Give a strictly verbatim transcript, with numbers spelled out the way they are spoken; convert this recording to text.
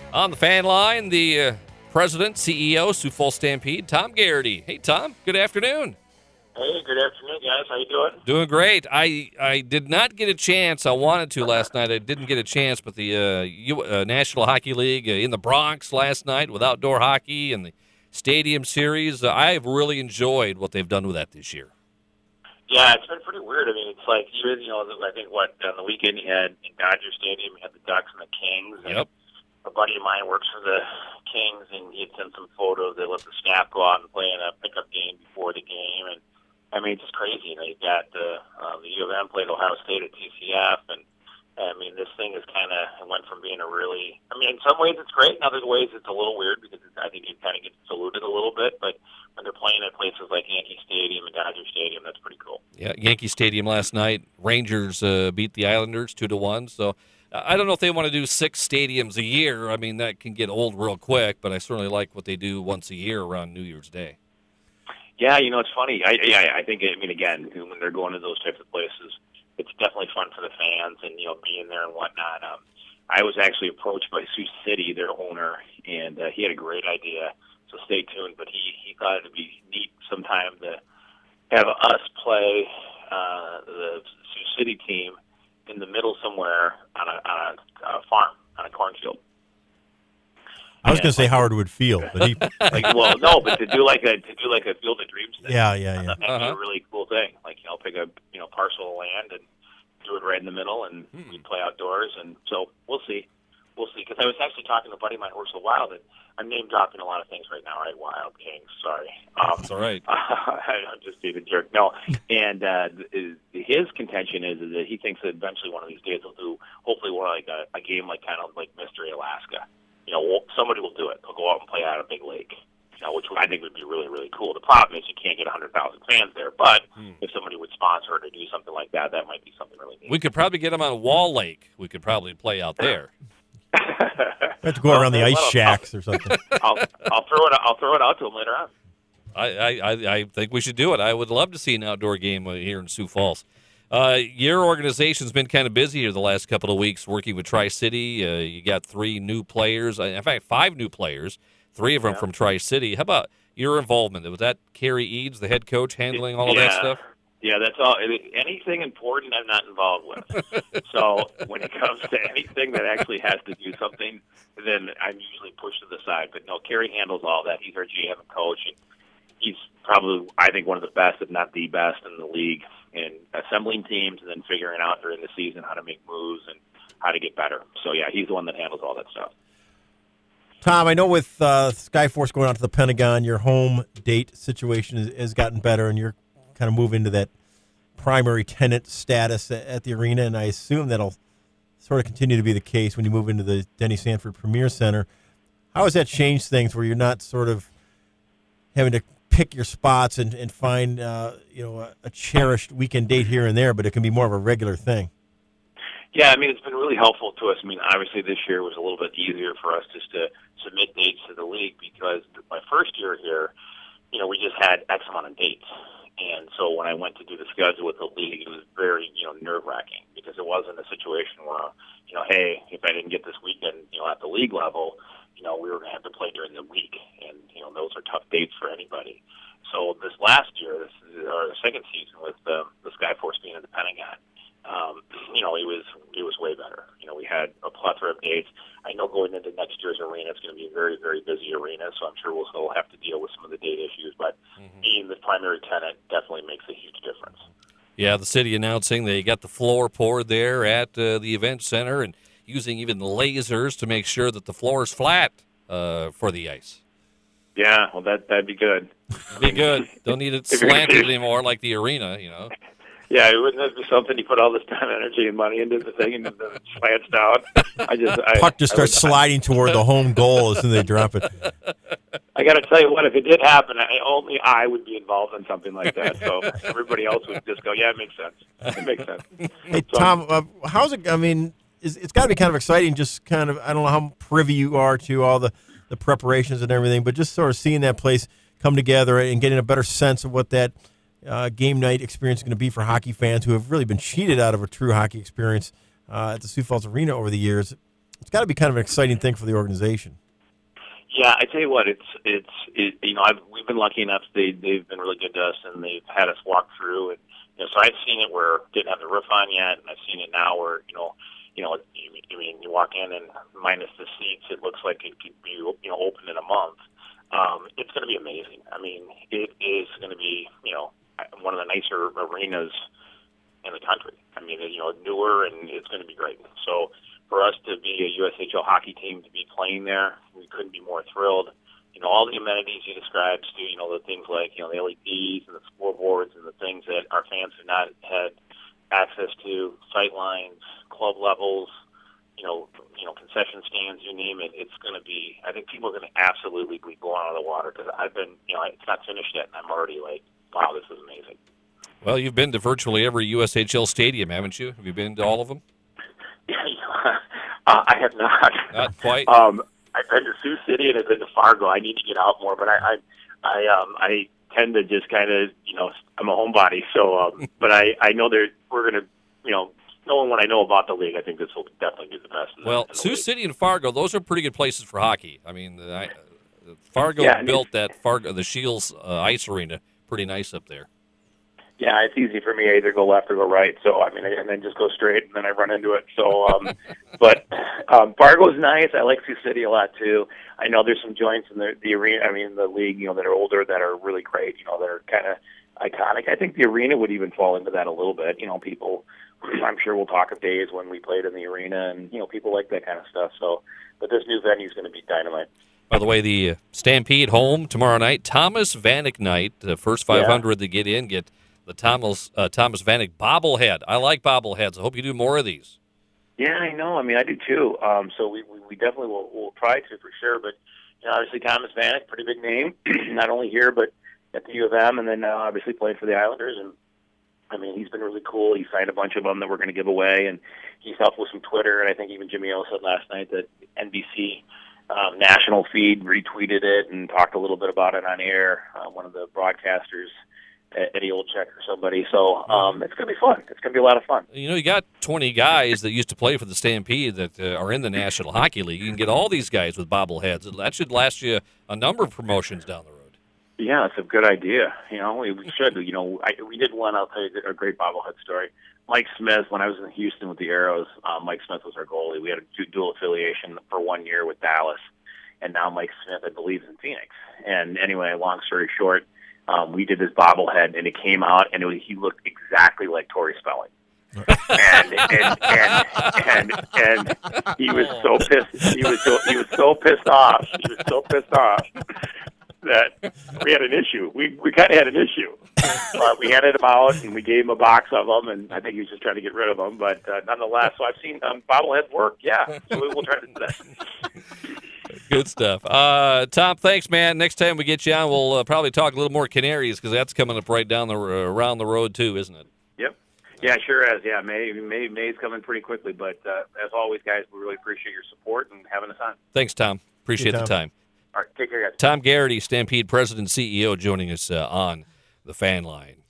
On the fan line, the uh, president, C E O, Sioux Falls Stampede, Tom Garrity. Hey, Tom. Good afternoon. Hey, good afternoon, guys. How you doing? Doing great. I, I did not get a chance. I wanted to last night. I didn't get a chance, but the uh, U, uh, National Hockey League uh, in the Bronx last night with outdoor hockey and the Stadium Series, uh, I've really enjoyed what they've done with that this year. Yeah, it's been pretty weird. I mean, it's like, even, you know, I think, what, on the weekend you had in Dodger Stadium, you had the Ducks and the Kings. And Yep. a buddy of mine works for the Kings, and he had sent some photos. They let the staff go out and play in a pickup game before the game. And, I mean, it's just crazy. You know, you've got the, uh, the U of M played Ohio State at T C F, and, I mean, this thing is kind of went from being a really, I mean, in some ways it's great. In other ways it's a little weird because it's, I think it kind of gets diluted a little bit. But when they're playing at places like Yankee Stadium and Dodger Stadium, that's pretty cool. Yeah, Yankee Stadium last night. Rangers uh, beat the Islanders two to one. So uh, I don't know if they want to do six stadiums a year. I mean, that can get old real quick. But I certainly like what they do once a year around New Year's Day. Yeah, you know, it's funny. I, yeah, I think, I mean, again, when they're going to those types of places, it's definitely fun for the fans and, you know, being there and whatnot. Um, I was actually approached by Sioux City, their owner, and uh, he had a great idea, so stay tuned. But he, he thought it would be neat sometime to have us play uh, the Sioux City team in the middle somewhere on a, on a, a farm, on a cornfield. I was going to say Howard would feel, but he like well, no, but to do like a to do like a Field of Dreams thing. Yeah, yeah, yeah. That'd Uh-huh. be a really cool thing. Like, you know, pick a you know parcel of land and do it right in the middle, and Hmm. we play outdoors. And so we'll see, we'll see. Because I was actually talking to a buddy of mine who works at Wild, and I'm name dropping a lot of things right now, right? Wild Kings, sorry. Um, That's all right. I'm just being a jerk. No, and uh, his contention is, is that he thinks that eventually one of these days they'll do hopefully one like a, a game like kind of like Mystery Alaska. You know, somebody will do it. They'll go out and play out a big lake, you know, which I think would be really, really cool. The problem is you can't get one hundred thousand fans there, but Hmm. if somebody would sponsor it or do something like that, that might be something really neat. We could probably get them on Wall Lake. We could probably play out there. We have to go around the Well, ice well, shacks or something. I'll, I'll throw it. I'll throw it out to them later on. I, I, I I think we should do it. I would love to see an outdoor game uh, here in Sioux Falls. Uh, your organization's been kind of busy here the last couple of weeks working with Tri-City. Uh, you got three new players. Uh, in fact, five new players, three of them Yeah. from Tri-City. How about your involvement? Was that Kerry Eads, the head coach, handling all of that Yeah. stuff? Yeah, that's all. Anything important I'm not involved with. So when it comes to anything that actually has to do something, then I'm usually pushed to the side. But no, Kerry handles all that. He's our G M and coach, and he's probably, I think, one of the best, if not the best, in the league in assembling teams and then figuring out during the season how to make moves and how to get better. So, yeah, he's the one that handles all that stuff. Tom, I know with uh, Skyforce going out to the Pentagon, your home date situation has, has gotten better, and you're kind of moving into that primary tenant status at, at the arena, and I assume that'll sort of continue to be the case when you move into the Denny Sanford Premier Center. How has that changed things where you're not sort of having to pick your spots and, and find uh, you know a, a cherished weekend date here and there, but it can be more of a regular thing? Yeah, I mean, it's been really helpful to us. I mean, obviously this year was a little bit easier for us just to submit dates to the league because my first year here, you know, we just had X amount of dates. And so when I went to do the schedule with the league, it was very, you know, nerve-wracking because it wasn't a situation where, you know, hey, if I didn't get this weekend, you know, at the league level, you know, we were going to have to play during the week. And, you know, those are tough dates for anybody. So this last year, this is our second season with the, the Skyforce being at the Pentagon, um, you know, it was it was way better. You know, we had a plethora of dates. I know going into next year's arena, it's going to be a very, very busy arena, so I'm sure we'll still have to deal with some of the date issues. But mm-hmm. being the primary tenant definitely makes a huge difference. Yeah, the city announcing they got the floor poured there at uh, the event center and using even lasers to make sure that the floor is flat uh, for the ice. Yeah, well, that, that'd be good. Be good. Don't need it slanted anymore like the arena, you know. Yeah, wouldn't that be something? You put all this time, energy, and money into the thing, and then it slants down. I just I, puck just I starts would, sliding toward the home goal as soon as they drop it. I got to tell you what, if it did happen, I, only I would be involved in something like that. So everybody else would just go, "Yeah, it makes sense. It makes sense." Hey, so, Tom, uh, how's it? I mean, is, it's got to be kind of exciting. Just kind of, I don't know how privy you are to all the, the preparations and everything, but just sort of seeing that place come together and getting a better sense of what that Uh, game night experience is going to be for hockey fans who have really been cheated out of a true hockey experience uh, at the Sioux Falls Arena over the years. it's got to be kind of an exciting thing for the organization. Yeah, I tell you what, it's it's it, you know I've, we've been lucky enough. They they've been really good to us, and they've had us walk through. And you know, so I've seen it where it didn't have the roof on yet, and I've seen it now where you know, you know, I mean, you walk in and minus the seats, it looks like it could be you know open in a month. Um, it's going to be amazing. I mean, it is going to be you know one of the nicer arenas in the country. I mean, you know, newer, and it's going to be great. So for us to be a U S H L hockey team, to be playing there, we couldn't be more thrilled. You know, all the amenities you described, Stu, you know, the things like, you know, the L E Ds and the scoreboards and the things that our fans have not had access to, sight lines, club levels, you know, you know, concession stands, you name it. It's going to be, I think people are going to absolutely be blown out of the water because I've been, you know, it's not finished yet, and I'm already like, wow, this is amazing. Well, you've been to virtually every U S H L stadium, haven't you? Have you been to all of them? uh, I have not. Not quite. um, I've been to Sioux City and I've been to Fargo. I need to get out more, but I, I, I, um, I tend to just kind of, you know, I'm a homebody. So, um, but I, I know that we're going to, you know, knowing what I know about the league, I think this will definitely be the best. In well, the, in the Sioux league. City and Fargo, those are pretty good places for hockey. I mean, I, uh, Fargo Yeah, built that Fargo, the Shields uh, ice arena, pretty nice up there. Yeah, it's easy for me to either go left or go right. So I mean, and then just go straight, and then I run into it. So, um, but um, Fargo's nice. I like Sioux City a lot too. I know there's some joints in the the arena. I mean, the league, you know, that are older that are really great. You know, that are kind of iconic. I think the arena would even fall into that a little bit. You know, people. I'm sure we'll talk of days when we played in the arena, and you know, people like that kind of stuff. So, but this new venue is going to be dynamite. By the way, the Stampede home tomorrow night. Thomas Vanek night. The first five hundred yeah. that get in get the Thomas uh, Thomas Vanek bobblehead. I like bobbleheads. I hope you do more of these. Yeah, I know. I mean, I do too. Um, so we, we we definitely will we'll try to for sure. But you know, obviously Thomas Vanek, pretty big name, not only here but at the U of M, and then uh, obviously played for the Islanders. And I mean, he's been really cool. He signed a bunch of them that we're going to give away, and he's helped with some Twitter. And I think even Jimmy O said last night that N B C um, national feed retweeted it and talked a little bit about it on air. Uh, one of the broadcasters, Eddie Olczyk or somebody. So um, it's going to be fun. It's going to be a lot of fun. You know, you got twenty guys that used to play for the Stampede that uh, are in the National Hockey League. You can get all these guys with bobbleheads. That should last you a number of promotions down the road. Yeah, it's a good idea. You know, we, we should. You know, I, we did one. I'll tell you a great bobblehead story. Mike Smith, when I was in Houston with the Arrows, uh, Mike Smith was our goalie. We had a dual affiliation for one year with Dallas, and now Mike Smith, I believe, is in Phoenix. And anyway, long story short, um, we did this bobblehead, and it came out, and it was, he looked exactly like Tori Spelling. and, and and and and he was so pissed. He was so he was so pissed off. He was so pissed off that we had an issue. We we kind of had an issue. Uh, we handed him out, and we gave him a box of them, and I think he was just trying to get rid of them. But uh, nonetheless, so I've seen um, bobbleheads work. Yeah, so we'll try to do that. Good stuff. Uh, Tom, thanks, man. Next time we get you on, we'll uh, probably talk a little more Canaries because that's coming up right down the uh, around the road too, isn't it? Yep. Yeah, sure is. Yeah, May May May's coming pretty quickly. But uh, as always, guys, we really appreciate your support and having us on. Thanks, Tom. Appreciate Hey, Tom. the time. All right, take care, guys. Tom Garrity, Stampede President and C E O, joining us uh, on the Fan Line.